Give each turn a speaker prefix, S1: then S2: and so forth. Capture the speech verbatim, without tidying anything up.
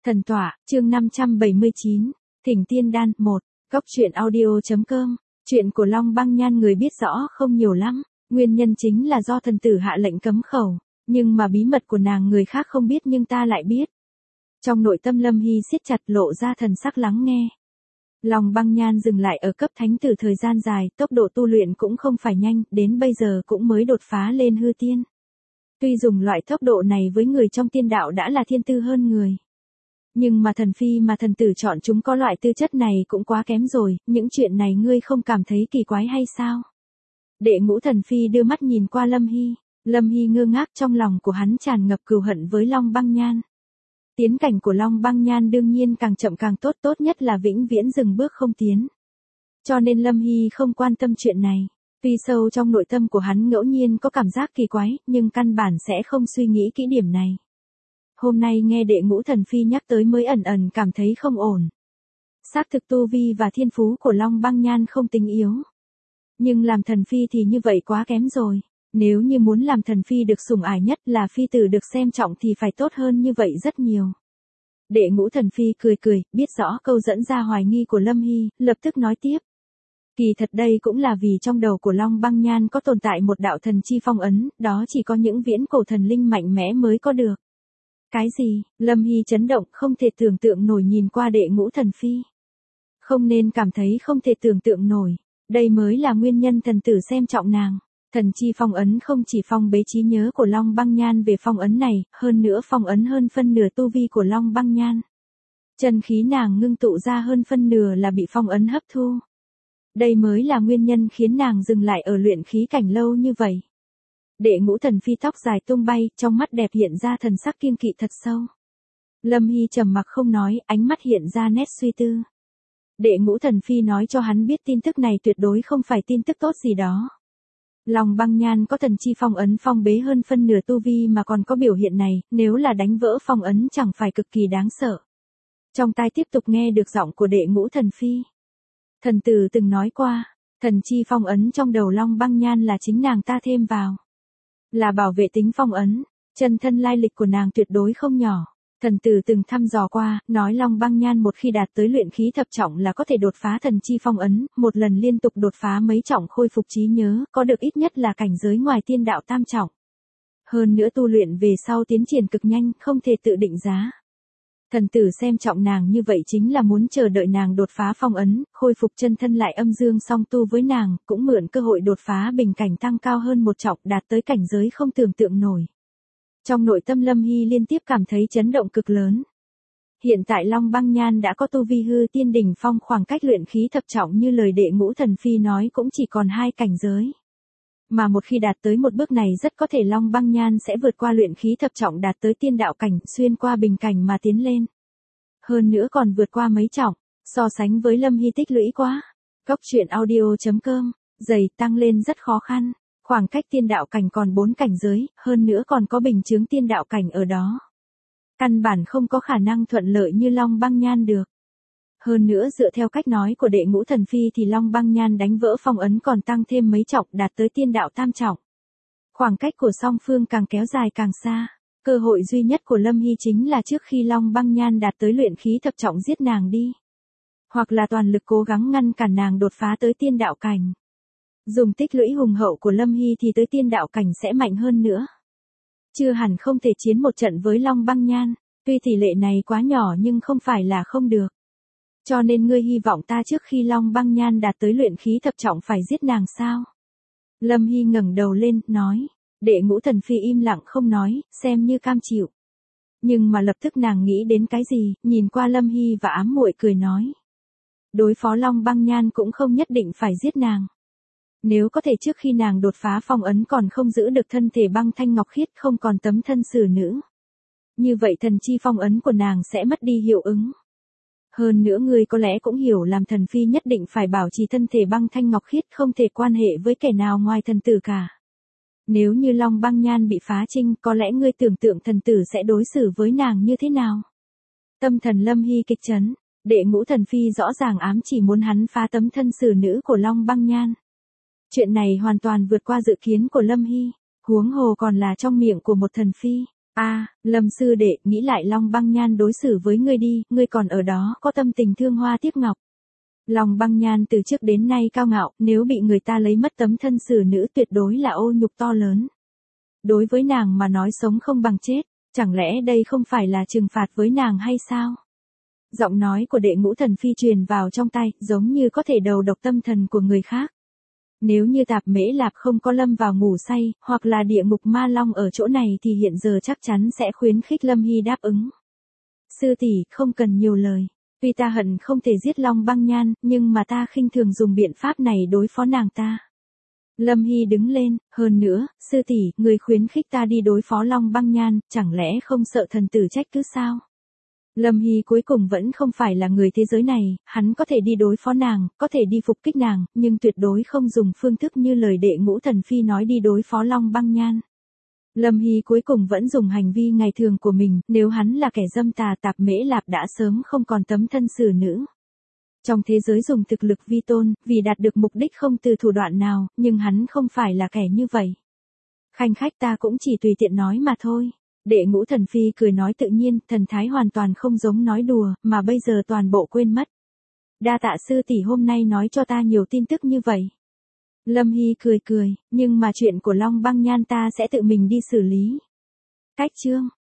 S1: Thần tọa, chương năm trăm bảy mươi chín, Thỉnh Tiên Đan, một, Cốc truyện audio.com, chuyện của Long Băng Nhan người biết rõ không nhiều lắm, nguyên nhân chính là do thần tử hạ lệnh cấm khẩu, nhưng mà bí mật của nàng người khác không biết nhưng ta lại biết. Trong nội tâm Lâm Hy siết chặt lộ ra thần sắc lắng nghe. Long Băng Nhan dừng lại ở cấp thánh tử thời gian dài, tốc độ tu luyện cũng không phải nhanh, đến bây giờ cũng mới đột phá lên hư tiên. Tuy dùng loại tốc độ này với người trong tiên đạo đã là thiên tư hơn người. Nhưng mà thần phi mà thần tử chọn chúng có loại tư chất này cũng quá kém rồi, những chuyện này ngươi không cảm thấy kỳ quái hay sao? Đệ ngũ thần phi đưa mắt nhìn qua Lâm Hy, Lâm Hy ngơ ngác, trong lòng của hắn tràn ngập cừu hận với Long Băng Nhan. Tiến cảnh của Long Băng Nhan đương nhiên càng chậm càng tốt, tốt nhất là vĩnh viễn dừng bước không tiến. Cho nên Lâm Hy không quan tâm chuyện này. Tuy sâu trong nội tâm của hắn ngẫu nhiên có cảm giác kỳ quái, nhưng căn bản sẽ không suy nghĩ kỹ điểm này. Hôm nay nghe đệ ngũ thần phi nhắc tới mới ẩn ẩn cảm thấy không ổn. Xác thực tu vi và thiên phú của Long Băng Nhan không tính yếu. Nhưng làm thần phi thì như vậy quá kém rồi. Nếu như muốn làm thần phi được sủng ái nhất là phi tử được xem trọng thì phải tốt hơn như vậy rất nhiều. Đệ ngũ thần phi cười cười, biết rõ câu dẫn ra hoài nghi của Lâm Hy, lập tức nói tiếp. Kỳ thật đây cũng là vì trong đầu của Long Băng Nhan có tồn tại một đạo thần chi phong ấn, đó chỉ có những viễn cổ thần linh mạnh mẽ mới có được. Cái gì? Lâm Hy chấn động, không thể tưởng tượng nổi nhìn qua đệ ngũ thần phi. Không nên cảm thấy không thể tưởng tượng nổi, đây mới là nguyên nhân thần tử xem trọng nàng. Thần chi phong ấn không chỉ phong bế trí nhớ của Long Băng Nhan về phong ấn này, hơn nữa phong ấn hơn phân nửa tu vi của Long Băng Nhan. Chân khí nàng ngưng tụ ra hơn phân nửa là bị phong ấn hấp thu. Đây mới là nguyên nhân khiến nàng dừng lại ở luyện khí cảnh lâu như vậy. Đệ ngũ thần phi tóc dài tung bay, trong mắt đẹp hiện ra thần sắc kiêng kỵ thật sâu. Lâm Hy trầm mặc không nói, ánh mắt hiện ra nét suy tư. Đệ ngũ thần phi nói cho hắn biết tin tức này tuyệt đối không phải tin tức tốt gì đó. Long Băng Nhan có thần chi phong ấn phong bế hơn phân nửa tu vi mà còn có biểu hiện này, nếu là đánh vỡ phong ấn chẳng phải cực kỳ đáng sợ. Trong tai tiếp tục nghe được giọng của đệ ngũ thần phi. Thần tử từng nói qua, thần chi phong ấn trong đầu Long Băng Nhan là chính nàng ta thêm vào. Là bảo vệ tính phong ấn, chân thân lai lịch của nàng tuyệt đối không nhỏ. Thần tử từng thăm dò qua, nói Long Băng Nhan một khi đạt tới luyện khí thập trọng là có thể đột phá thần chi phong ấn, một lần liên tục đột phá mấy trọng khôi phục trí nhớ, có được ít nhất là cảnh giới ngoài tiên đạo tam trọng. Hơn nữa tu luyện về sau tiến triển cực nhanh, không thể tự định giá. Thần tử xem trọng nàng như vậy chính là muốn chờ đợi nàng đột phá phong ấn, khôi phục chân thân lại âm dương song tu với nàng, cũng mượn cơ hội đột phá bình cảnh tăng cao hơn một trọng, đạt tới cảnh giới không tưởng tượng nổi. Trong nội tâm Lâm Hy liên tiếp cảm thấy chấn động cực lớn. Hiện tại Long Băng Nhan đã có tu vi hư tiên đỉnh phong, khoảng cách luyện khí thập trọng như lời đệ ngũ thần phi nói cũng chỉ còn hai cảnh giới. Mà một khi đạt tới một bước này rất có thể Long Băng Nhan sẽ vượt qua luyện khí thập trọng đạt tới tiên đạo cảnh, xuyên qua bình cảnh mà tiến lên. Hơn nữa còn vượt qua mấy trọng, so sánh với Lâm Hy tích lũy quá. Cốc truyện audio.com, dày tăng lên rất khó khăn. Khoảng cách tiên đạo cảnh còn bốn cảnh giới, hơn nữa còn có bình chứng tiên đạo cảnh ở đó. Căn bản không có khả năng thuận lợi như Long Băng Nhan được. Hơn nữa dựa theo cách nói của đệ ngũ thần phi thì Long Băng Nhan đánh vỡ phong ấn còn tăng thêm mấy trọng đạt tới tiên đạo tam trọng. Khoảng cách của song phương càng kéo dài càng xa. Cơ hội duy nhất của Lâm Hy chính là trước khi Long Băng Nhan đạt tới luyện khí thập trọng giết nàng đi. Hoặc là toàn lực cố gắng ngăn cản nàng đột phá tới tiên đạo cảnh. Dùng tích lũy hùng hậu của Lâm Hy thì tới tiên đạo cảnh sẽ mạnh hơn nữa. Chưa hẳn không thể chiến một trận với Long Băng Nhan, tuy tỷ lệ này quá nhỏ nhưng không phải là không được. Cho nên ngươi hy vọng ta trước khi Long Băng Nhan đạt tới luyện khí thập trọng phải giết nàng sao? Lâm Hy ngẩng đầu lên, nói. Đệ ngũ thần phi im lặng không nói, xem như cam chịu. Nhưng mà lập tức nàng nghĩ đến cái gì, nhìn qua Lâm Hy và ám muội cười nói. Đối phó Long Băng Nhan cũng không nhất định phải giết nàng. Nếu có thể trước khi nàng đột phá phong ấn còn không giữ được thân thể băng thanh ngọc khiết, không còn tấm thân xử nữ. Như vậy thần chi phong ấn của nàng sẽ mất đi hiệu ứng. Hơn nữa ngươi có lẽ cũng hiểu làm thần phi nhất định phải bảo trì thân thể băng thanh ngọc khiết, không thể quan hệ với kẻ nào ngoài thần tử cả. Nếu như Long Băng Nhan bị phá trinh, có lẽ ngươi tưởng tượng thần tử sẽ đối xử với nàng như thế nào? Tâm thần Lâm Hy kịch chấn, đệ ngũ thần phi rõ ràng ám chỉ muốn hắn phá tấm thân xử nữ của Long Băng Nhan. Chuyện này hoàn toàn vượt qua dự kiến của Lâm Hy, huống hồ còn là trong miệng của một thần phi. A, Lâm sư đệ, nghĩ lại Long Băng Nhan đối xử với ngươi đi, ngươi còn ở đó có tâm tình thương hoa tiếc ngọc. Long Băng Nhan từ trước đến nay cao ngạo, nếu bị người ta lấy mất tấm thân xử nữ tuyệt đối là ô nhục to lớn. Đối với nàng mà nói sống không bằng chết, chẳng lẽ đây không phải là trừng phạt với nàng hay sao? Giọng nói của đệ ngũ thần phi truyền vào trong tai, giống như có thể đầu độc tâm thần của người khác. Nếu như Tạp Mễ Lạp không có lâm vào ngủ say, hoặc là địa ngục ma long ở chỗ này thì hiện giờ chắc chắn sẽ khuyến khích Lâm Hy đáp ứng. Sư tỷ, không cần nhiều lời. Tuy ta hận không thể giết Long Băng Nhan, nhưng mà ta khinh thường dùng biện pháp này đối phó nàng ta. Lâm Hy đứng lên, hơn nữa, sư tỷ, người khuyến khích ta đi đối phó Long Băng Nhan, chẳng lẽ không sợ thần tử trách cứ sao? Lâm Hy cuối cùng vẫn không phải là người thế giới này, hắn có thể đi đối phó nàng, có thể đi phục kích nàng, nhưng tuyệt đối không dùng phương thức như lời đệ ngũ thần phi nói đi đối phó Long Băng Nhan. Lâm Hy cuối cùng vẫn dùng hành vi ngày thường của mình, nếu hắn là kẻ dâm tà Tạp Mễ Lạp đã sớm không còn tấm thân xử nữ. Trong thế giới dùng thực lực vi tôn, vì đạt được mục đích không từ thủ đoạn nào, nhưng hắn không phải là kẻ như vậy. Khanh khách, ta cũng chỉ tùy tiện nói mà thôi. Đệ ngũ thần phi cười nói tự nhiên, thần thái hoàn toàn không giống nói đùa, mà bây giờ toàn bộ quên mất. Đa tạ sư tỷ hôm nay nói cho ta nhiều tin tức như vậy. Lâm Hy cười cười, nhưng mà chuyện của Long Băng Nhan ta sẽ tự mình đi xử lý. Cách chương.